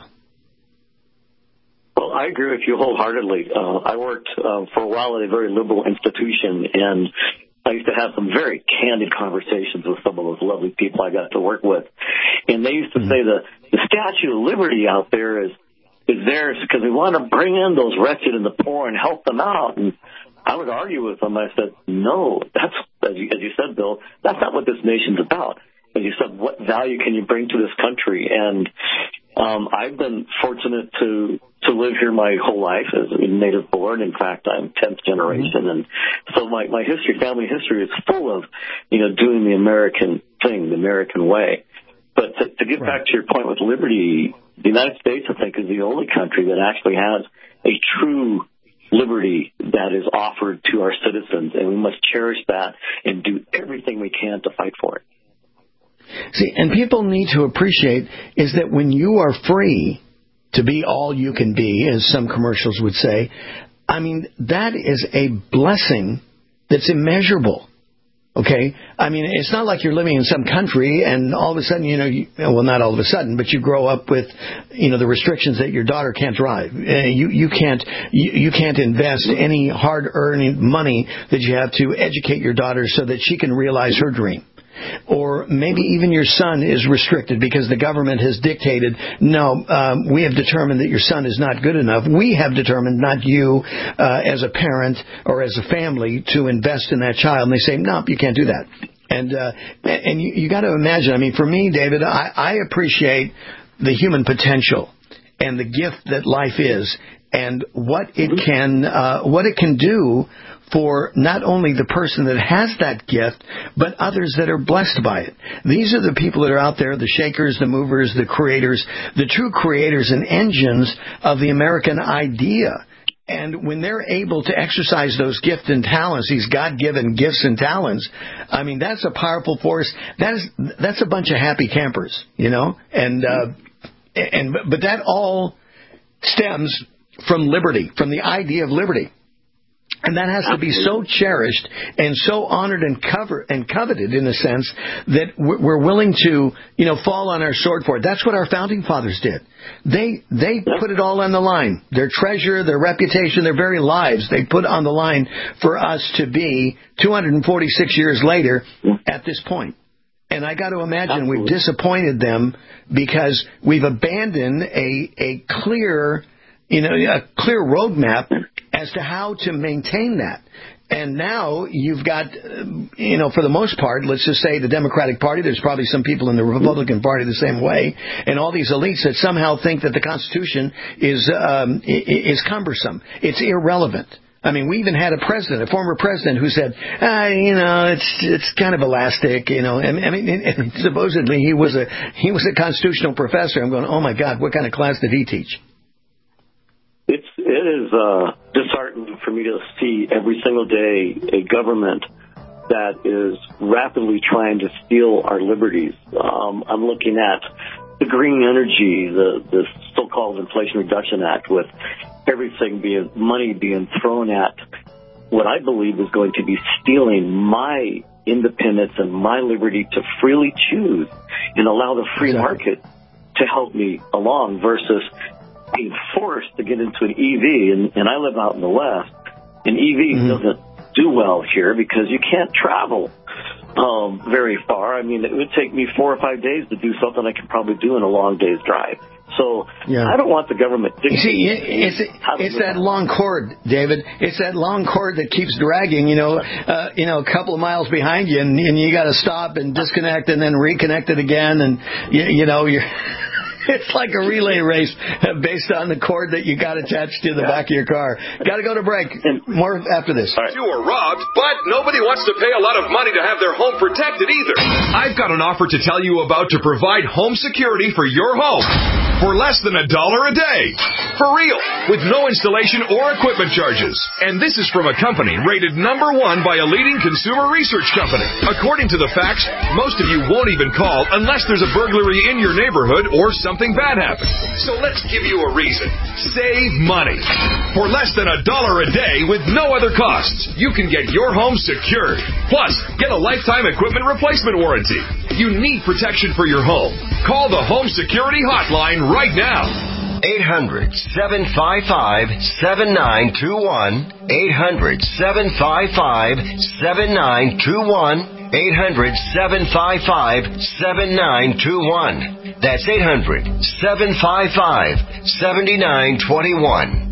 D: Well, I agree with you wholeheartedly. Uh, I worked uh, for a while at a very liberal institution, and I used to have some very candid conversations with some of those lovely people I got to work with. And they used to say the, the Statue of Liberty out there is, is there because we want to bring in those wretched and the poor and help them out. And I would argue with them. I said, no, that's, as you, as you said, Bill, that's not what this nation's about. As you said, what value can you bring to this country? And um, I've been fortunate to to live here my whole life as a native born. In fact, I'm tenth generation, and so my my history, family history, is full of you know doing the American thing, the American way. But to, to get right. back to your point with liberty, the United States, I think, is the only country that actually has a true liberty that is offered to our citizens, and we must cherish that and do everything we can to fight for it.
K: See, and people need to appreciate is that when you are free to be all you can be, as some commercials would say, I mean, that is a blessing that's immeasurable. Okay? I mean, it's not like you're living in some country and all of a sudden, you know, you, well, not all of a sudden, but you grow up with, you know, the restrictions that your daughter can't drive. Uh, you, you can't, you, you can't invest any hard-earned money that you have to educate your daughter so that she can realize her dream. or maybe even your son is restricted because the government has dictated, no, um, we have determined that your son is not good enough. We have determined, not you uh, as a parent or as a family, to invest in that child. And they say, no, you can't do that. And uh, and you, you got to imagine, I mean, for me, David, I, I appreciate the human potential and the gift that life is, and what it can uh, what it can do for not only the person that has that gift, but others that are blessed by it. These are the people that are out there, the shakers, the movers, the creators, the true creators and engines of the American idea. And when they're able to exercise those gifts and talents, these God-given gifts and talents, I mean, that's a powerful force. That is, that's a bunch of happy campers, you know? And, uh, and, but that all stems from liberty, from the idea of liberty. And that has to be so cherished and so honored and cover and coveted, in a sense, that we're willing to, you know, fall on our sword for it. That's what our founding fathers did. They they put it all on the line. Their treasure, their reputation, their very lives, they put on the line for us to be two hundred forty-six years later at this point. And I got to imagine Absolutely. We've disappointed them because we've abandoned a a clear, you know, a clear roadmap as to how to maintain that. And now you've got, you know, for the most part, let's just say the Democratic Party, there's probably some people in the Republican Party the same way, and all these elites that somehow think that the Constitution is um, is cumbersome. It's irrelevant. I mean, we even had a president, a former president, who said, ah, you know, it's it's kind of elastic, you know. And, I mean, and supposedly he was a he was a constitutional professor. I'm going, oh my God, what kind of class did he teach?
D: It's it is uh, disheartening for me to see every single day a government that is rapidly trying to steal our liberties. Um, I'm looking at the green energy, the, the so-called Inflation Reduction Act, with everything being money being thrown at what I believe is going to be stealing my independence and my liberty to freely choose and allow the free market to help me along versus being forced to get into an E V, and, and I live out in the West, and E V mm-hmm. doesn't do well here because you can't travel um, very far. I mean, it would take me four or five days to do something I could probably do in a long day's drive. So yeah. I don't want the government dictating.
K: You see, it's, it's that long cord, David. It's that long cord that keeps dragging, you know, uh, you know, a couple of miles behind you, and, and you got to stop and disconnect and then reconnect it again, and you, you know you're. It's like a relay race based on the cord that you got attached to the back of your car. Got to go to break. More after this.
E: Right. You were robbed, but nobody wants to pay a lot of money to have their home protected either. I've got an offer to tell you about to provide home security for your home for less than a dollar a day. For real, with no installation or equipment charges. And this is from a company rated number one by a leading consumer research company. According to the facts, most of you won't even call unless there's a burglary in your neighborhood or some Something bad happened. So let's give you a reason. Save money. For less than a dollar a day with no other costs, you can get your home secured. Plus, get a lifetime equipment replacement warranty. You need protection for your home. Call the Home Security Hotline right now.
J: eight hundred, seven five five, seven nine two one. eight hundred, seven five five, seven nine two one. eight hundred, seven five five, seven nine two one. That's eight hundred, seven five five, seven nine two one.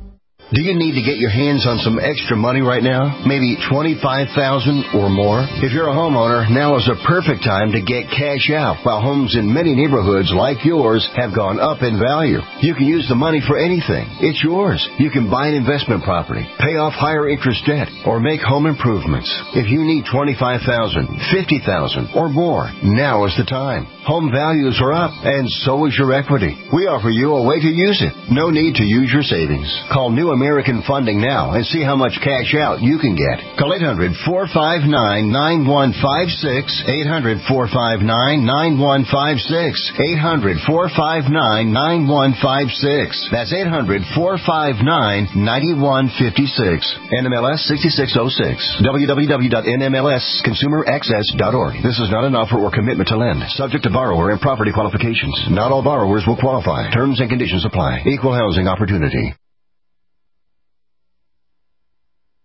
J: Do you need to get your hands on some extra money right now? Maybe twenty-five thousand dollars or more? If you're a homeowner, now is a perfect time to get cash out while homes in many neighborhoods like yours have gone up in value. You can use the money for anything. It's yours. You can buy an investment property, pay off higher interest debt, or make home improvements. If you need twenty-five thousand dollars, fifty thousand dollars, or more, now is the time. Home values are up, and so is your equity. We offer you a way to use it. No need to use your savings. Call New American Funding now and see how much cash out you can get. Call eight hundred, four five nine, nine one five six, eight hundred, four five nine, nine one five six, eight hundred, four five nine, nine one five six. That's eight hundred, four five nine, nine one five six. N M L S sixty-six oh six. w w w dot n m l s consumer access dot org. This is not an offer or commitment to lend. Subject to borrower and property qualifications. Not all borrowers will qualify. Terms and conditions apply. Equal housing opportunity.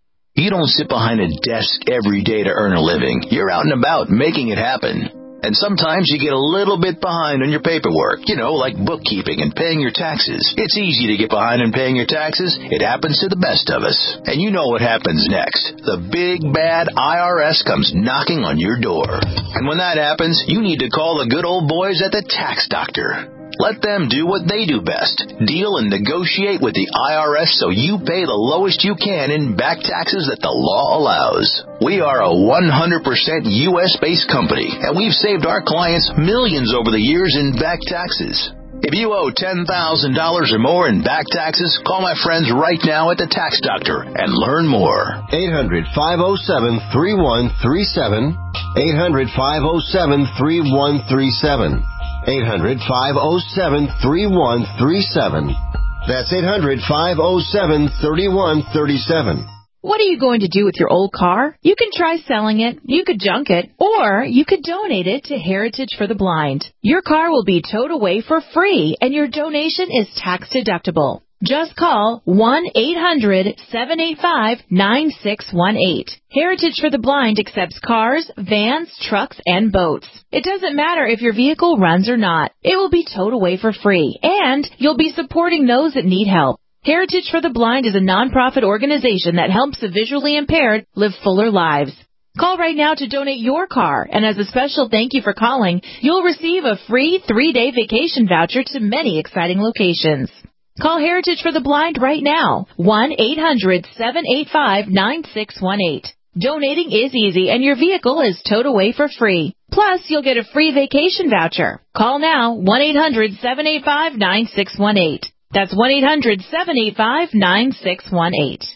F: You don't sit behind a desk every day to earn a living. You're out and about making it happen. And sometimes you get a little bit behind on your paperwork, you know, like bookkeeping and paying your taxes. It's easy to get behind in paying your taxes. It happens to the best of us. And you know what happens next. The big, bad I R S comes knocking on your door. And when that happens, you need to call the good old boys at the Tax Doctor. Let them do what they do best. Deal and negotiate with the I R S so you pay the lowest you can in back taxes that the law allows. We are a one hundred percent U S-based company, and we've saved our clients millions over the years in back taxes. If you owe ten thousand dollars or more in back taxes, call my friends right now at the Tax Doctor and learn more.
J: eight hundred, five oh seven, three one three seven. eight hundred, five oh seven, three one three seven. eight hundred, five oh seven, three one three seven. That's eight hundred, five oh seven, three one three seven.
G: What are you going to do with your old car? You can try selling it, you could junk it, or you could donate it to Heritage for the Blind. Your car will be towed away for free, and your donation is tax deductible. Just call one eight hundred, seven eight five, nine six one eight. Heritage for the Blind accepts cars, vans, trucks, and boats. It doesn't matter if your vehicle runs or not. It will be towed away for free, and you'll be supporting those that need help. Heritage for the Blind is a nonprofit organization that helps the visually impaired live fuller lives. Call right now to donate your car, and as a special thank you for calling, you'll receive a free three-day vacation voucher to many exciting locations. Call Heritage for the Blind right now, one eight hundred, seven eight five, nine six one eight. Donating is easy, and your vehicle is towed away for free. Plus, you'll get a free vacation voucher. Call now, one eight hundred, seven eight five, nine six one eight. That's one eight hundred, seven eight five, nine six one eight.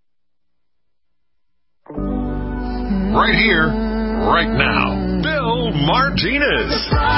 B: Right here, right now, Bill Martinez.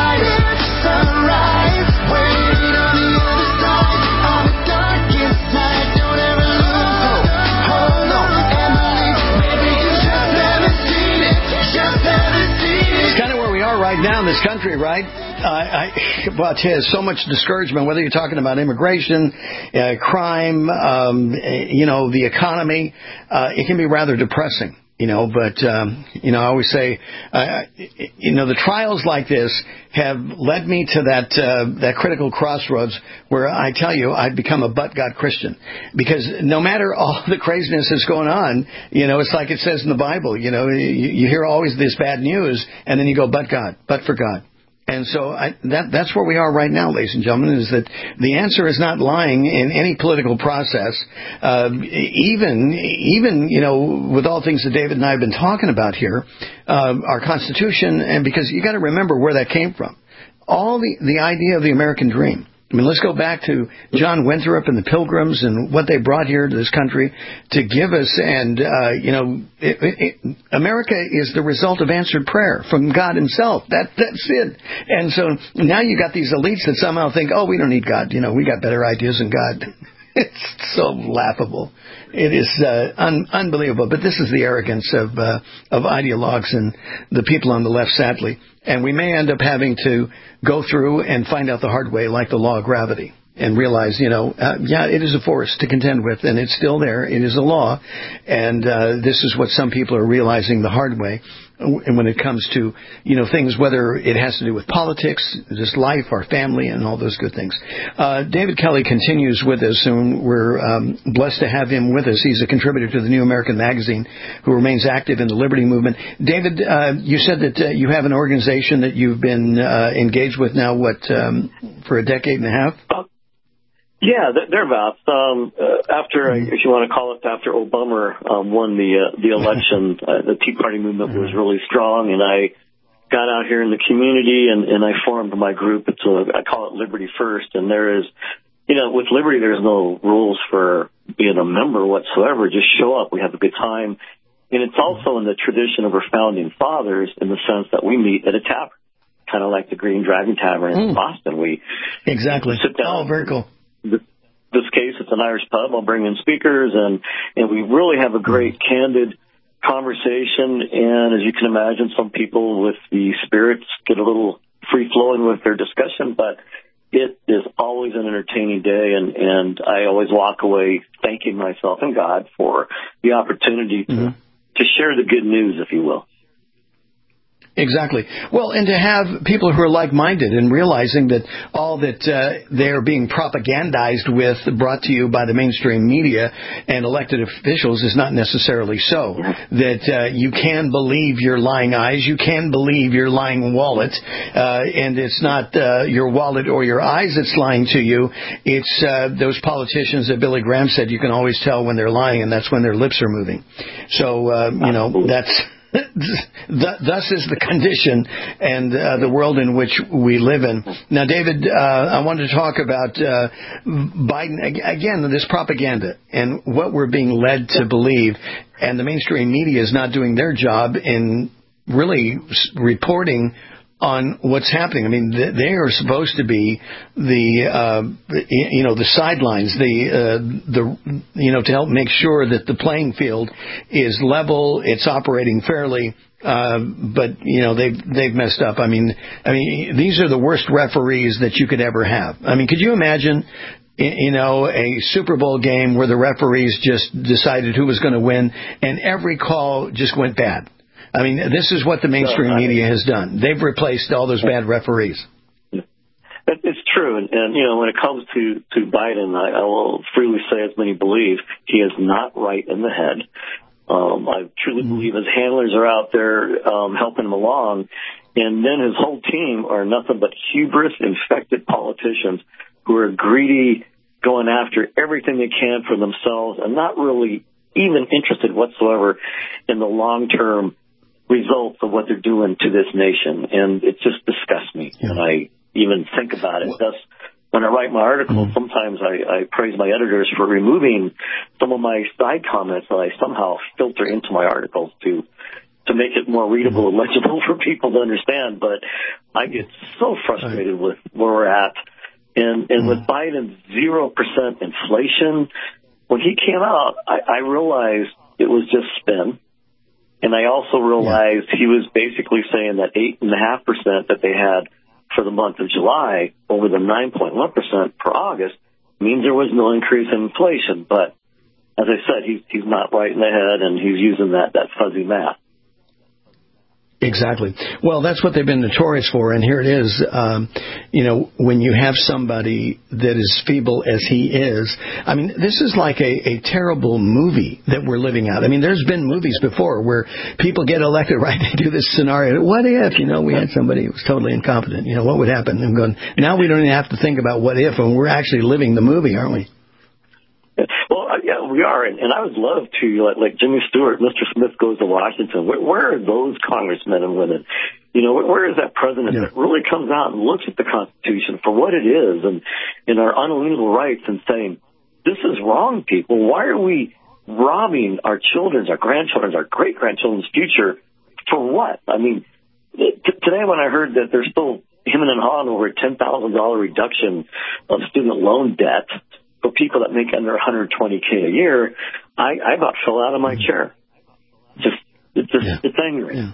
K: Right now in this country, right? Uh, I, well, there's so much discouragement, whether you're talking about immigration, uh, crime, um, you know, the economy. Uh, it can be rather depressing, you know, but, um, you know, I always say, uh, you know, the trials like this have led me to that uh, that critical crossroads where I tell you I'd become a but-God Christian. Because no matter all the craziness that's going on, you know, it's like it says in the Bible, you know, you, you hear always this bad news, and then you go, but God, but for God. And so I, that, that's where we are right now, ladies and gentlemen, is that the answer is not lying in any political process. Uh, even, even, you know, with all things that David and I have been talking about here, uh, our Constitution, and because you got to remember where that came from. All the, the idea of the American dream. I mean, let's go back to John Winthrop and the Pilgrims and what they brought here to this country to give us. And, uh, you know, it, it, America is the result of answered prayer from God himself. That, that's it. And so now you got these elites that somehow think, oh, we don't need God. You know, we got better ideas than God. It's so laughable. It is uh, un- unbelievable. But this is the arrogance of uh, of ideologues and the people on the left, sadly. And we may end up having to go through and find out the hard way, like the law of gravity, and realize, you know, uh, yeah, it is a force to contend with, and it's still there. It is a law. And uh, this is what some people are realizing the hard way. And when it comes to, you know, things, whether it has to do with politics, just life, our family, and all those good things. Uh, David Kelly continues with us, and we're um, blessed to have him with us. He's a contributor to the New American Magazine who remains active in the Liberty Movement. David, uh, you said that uh, you have an organization that you've been uh, engaged with now, what, um, for a decade and a half?
D: Uh, Yeah, thereabouts. Um, uh, after, mm-hmm. if you want to call it, after Obama um, won the uh, the election, uh, the Tea Party movement mm-hmm. was really strong, and I got out here in the community and, and I formed my group. It's a, I call it Liberty First, and there is, you know, with Liberty, there's no rules for being a member whatsoever. Just show up. We have a good time, and it's also in the tradition of our founding fathers in the sense that we meet at a tavern, kind of like the Green Dragon Tavern mm. in Boston. We
K: exactly
D: sit down.
K: Oh, very cool.
D: This case, it's an Irish pub. I'll bring in speakers, and, and we really have a great, candid conversation. And as you can imagine, some people with the spirits get a little free-flowing with their discussion. But it is always an entertaining day, and, and I always walk away thanking myself and God for the opportunity to, mm-hmm. to share the good news, if you will.
K: Exactly. Well, and to have people who are like-minded and realizing that all that uh, they're being propagandized with, brought to you by the mainstream media and elected officials, is not necessarily so. That uh, you can believe your lying eyes, you can believe your lying wallet, uh, and it's not uh, your wallet or your eyes that's lying to you. It's uh, those politicians that Billy Graham said you can always tell when they're lying, and that's when their lips are moving. So, uh, you know, that's... Thus is the condition and uh, the world in which we live in. Now, David, uh, I wanted to talk about uh, Biden, again, this propaganda and what we're being led to believe. And the mainstream media is not doing their job in really reporting on what's happening. I mean, they are supposed to be the, uh, you know, the sidelines, the, uh, the, you know, to help make sure that the playing field is level, it's operating fairly. Uh, but you know, they've they've messed up. I mean, I mean, these are the worst referees that you could ever have. I mean, could you imagine? You know, a Super Bowl game where the referees just decided who was going to win, and every call just went bad. I mean, this is what the mainstream media has done. They've replaced all those bad referees.
D: It's true. And, and you know, when it comes to, to Biden, I, I will freely say, as many believe, he is not right in the head. Um, I truly believe his handlers are out there um, helping him along. And then his whole team are nothing but hubris, infected politicians who are greedy, going after everything they can for themselves, and not really even interested whatsoever in the long-term results of what they're doing to this nation. And it just disgusts me yeah. when I even think about it. Thus, when I write my articles, mm-hmm. sometimes I, I praise my editors for removing some of my side comments that I somehow filter into my articles to to make it more readable and legible for people to understand. But I get so frustrated with where we're at. And, and with Biden's zero percent inflation, when he came out, I, I realized it was just spin. And I also realized yeah. he was basically saying that eight point five percent that they had for the month of July over the nine point one percent for August means there was no increase in inflation. But as I said, he's, he's not right in the head, and he's using that, that fuzzy math.
K: Exactly. Well, that's what they've been notorious for, and here it is. Um, you know, when you have somebody that is feeble as he is, I mean, this is like a, a terrible movie that we're living out. I mean, there's been movies before where people get elected, right? They do this scenario. What if, you know, we had somebody who was totally incompetent? You know, what would happen? I'm going, now we don't even have to think about what if, and we're actually living the movie, aren't we?
D: Well, yeah, we are, and, and I would love to, like, like Jimmy Stewart, Mister Smith Goes to Washington. Where, where are those congressmen and women? You know, where is that president yeah. that really comes out and looks at the Constitution for what it is and, and our unalienable rights and saying, this is wrong, people. Why are we robbing our children's, our grandchildren's, our great-grandchildren's future for what? I mean, t- today when I heard that there's still hemming and hawing over a ten thousand dollars reduction of student loan debt for people that make under one hundred twenty K a year, I, I about fell out of my chair. Just, it's just, yeah. it's angry.
K: Yeah.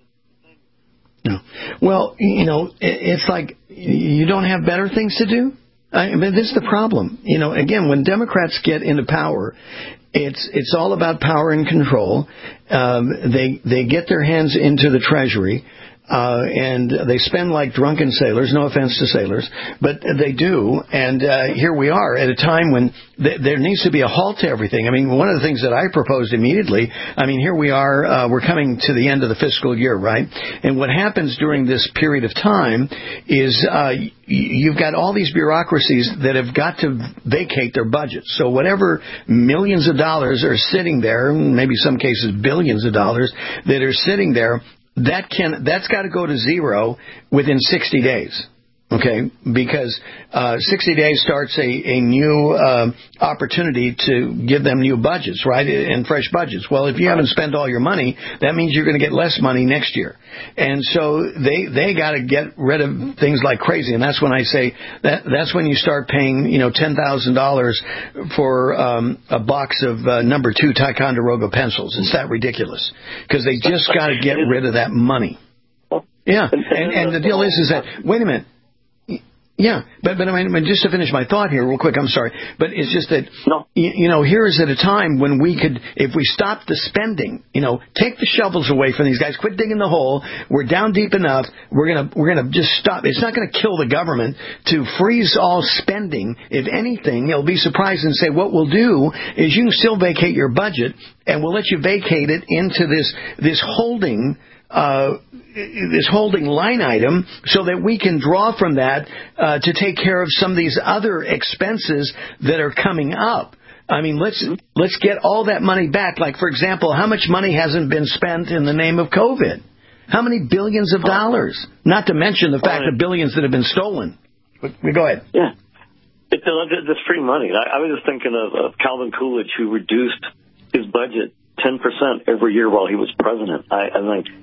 K: No. Well, you know, it's like you don't have better things to do. I mean, this is the problem. You know, again, when Democrats get into power, it's it's all about power and control. Um, they they get their hands into the Treasury. Uh, and they spend like drunken sailors, no offense to sailors, but they do. And uh, here we are at a time when th- there needs to be a halt to everything. I mean, one of the things that I proposed immediately, I mean, here we are, uh, we're coming to the end of the fiscal year, right? And what happens during this period of time is uh, y- you've got all these bureaucracies that have got to vacate their budgets. So whatever millions of dollars are sitting there, maybe some cases billions of dollars, that are sitting there, That can that's got to go to zero within sixty days, okay? Because uh, sixty days starts a a new uh, opportunity to give them new budgets, right? And fresh budgets. Well, if you haven't spent all your money, that means you're going to get less money next year, and so they they got to get rid of things like crazy. And that's when I say that that's when you start paying, you know, ten thousand dollars for um, a box of uh, number two Ticonderoga pencils. It's that ridiculous because they just got to get rid of that money. Yeah, and and the deal is is that wait a minute. Yeah, but but I mean, just to finish my thought here real quick, I'm sorry, but it's just that,
D: no.
K: you, you know, here is at a time when we could, if we stop the spending, you know, take the shovels away from these guys, quit digging the hole, we're down deep enough, we're going to we're gonna just stop. It's not going to kill the government to freeze all spending. If anything, they'll be surprised and say, what we'll do is you can still vacate your budget, and we'll let you vacate it into this this holding Uh, this holding line item so that we can draw from that uh, to take care of some of these other expenses that are coming up. I mean, let's let's get all that money back. Like, for example, how much money hasn't been spent in the name of COVID? How many billions of dollars? Not to mention the fact that billions that have been stolen. But, go ahead.
D: Yeah. It's, it's free money. I, I was just thinking of, of Calvin Coolidge, who reduced his budget ten percent every year while he was president. I, I'm like,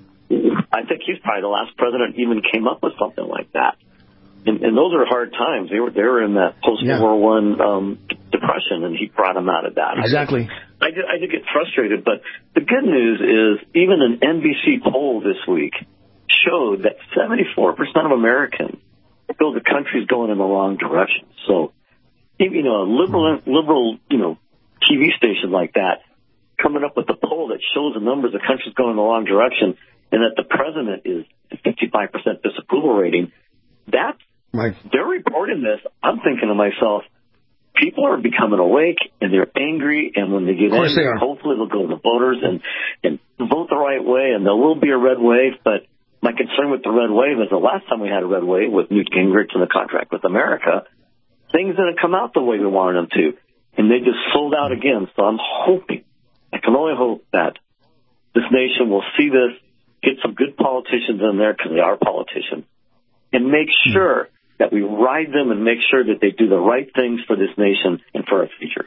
D: I think he's probably the last president even came up with something like that. And, and those are hard times. They were they were in that post-World War One um, depression, and he brought them out of that.
K: Exactly.
D: I did, I did get frustrated, but the good news is even an N B C poll this week showed that seventy-four percent of Americans feel the country's going in the wrong direction. So, you know, a liberal, liberal, you know, T V station like that coming up with a poll that shows the numbers the country's going in the wrong direction, and that the president is fifty-five percent disapproval rating, that's,
K: right.
D: They're reporting this. I'm thinking to myself, people are becoming awake, and they're angry, and when they get angry, they hopefully they'll go to the voters and, and vote the right way, and there will be a red wave. But my concern with the red wave is the last time we had a red wave with Newt Gingrich and the contract with America, things didn't come out the way we wanted them to, and they just sold out again. So I'm hoping, I can only hope that this nation will see this, get some good politicians in there, because they are politicians, and make sure that we ride them and make sure that they do the right things for this nation and for our future.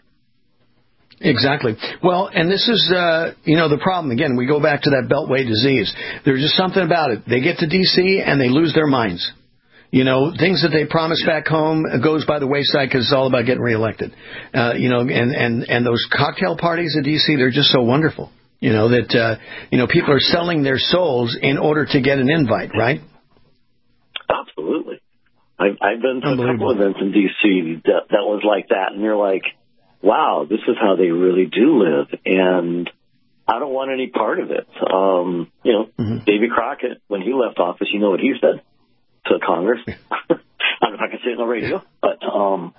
K: Exactly. Well, and this is, uh, you know, the problem. Again, we go back to that Beltway disease. There's just something about it. They get to D C and they lose their minds. You know, things that they promise back home goes by the wayside because it's all about getting reelected. Uh, you know, and, and, and those cocktail parties in D C, they're just so wonderful. You know, that, uh, you know, people are selling their souls in order to get an invite, right?
D: Absolutely. I've, I've been to a couple events in D C that, that was like that, and you're like, wow, this is how they really do live, and I don't want any part of it. Um, you know, mm-hmm. Davy Crockett, when he left office, you know what he said to Congress? I don't know if I can say it on the radio, but um,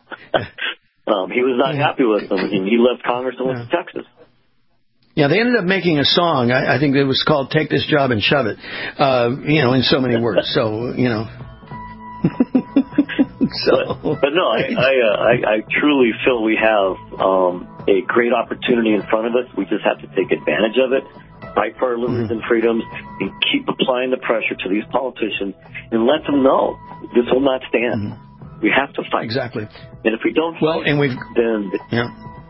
D: um, he was not happy with them, and he left Congress and went to Texas.
K: Yeah, they ended up making a song. I, I think it was called "Take This Job and Shove It." Uh, you know, in so many words. So you know. so,
D: but, but no, I I, uh, I I truly feel we have um, a great opportunity in front of us. We just have to take advantage of it, fight for our liberties mm-hmm. and freedoms, and keep applying the pressure to these politicians and let them know this will not stand. Mm-hmm. We have to fight.
K: Exactly.
D: And if we don't,
K: well,
D: fight,
K: and we've
D: then
K: yeah.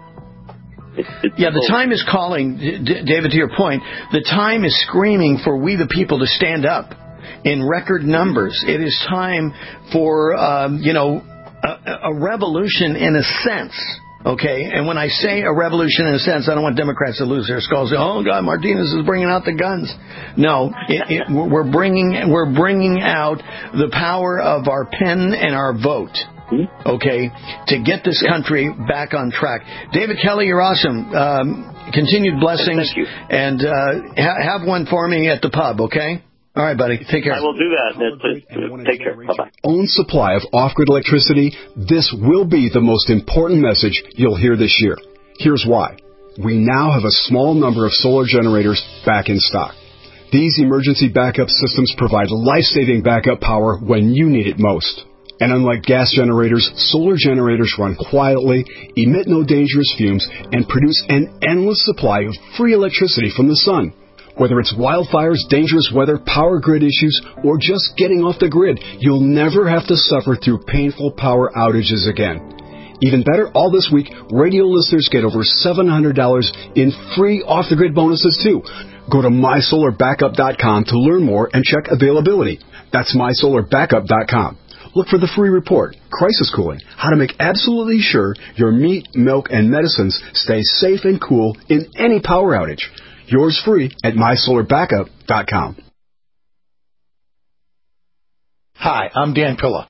D: It's, it's
K: yeah, the time is calling, D- David, to your point. The time is screaming for we the people to stand up in record numbers. It is time for, um, you know, a, a revolution in a sense. Okay, and when I say a revolution in a sense, I don't want Democrats to lose their skulls. Oh God, Martinez is bringing out the guns. No, it, it, we're bringing we're bringing out the power of our pen and our vote. Okay, to get this country back on track. David Kelly, you're awesome. Um, continued blessings.
D: Thank you.
K: And uh, ha- have one for me at the pub, okay? All right, buddy. Take care.
D: I will do that. Take care. Bye-bye.
H: Own supply of off-grid electricity, this will be the most important message you'll hear this year. Here's why. We now have a small number of solar generators back in stock. These emergency backup systems provide life-saving backup power when you need it most. And unlike gas generators, solar generators run quietly, emit no dangerous fumes, and produce an endless supply of free electricity from the sun. Whether it's wildfires, dangerous weather, power grid issues, or just getting off the grid, you'll never have to suffer through painful power outages again. Even better, all this week, radio listeners get over seven hundred dollars in free off-the-grid bonuses, too. Go to my solar backup dot com to learn more and check availability. That's my solar backup dot com. Look for the free report, Crisis Cooling, how to make absolutely sure your meat, milk, and medicines stay safe and cool in any power outage. Yours free at my solar backup dot com.
I: Hi, I'm Dan Pilla.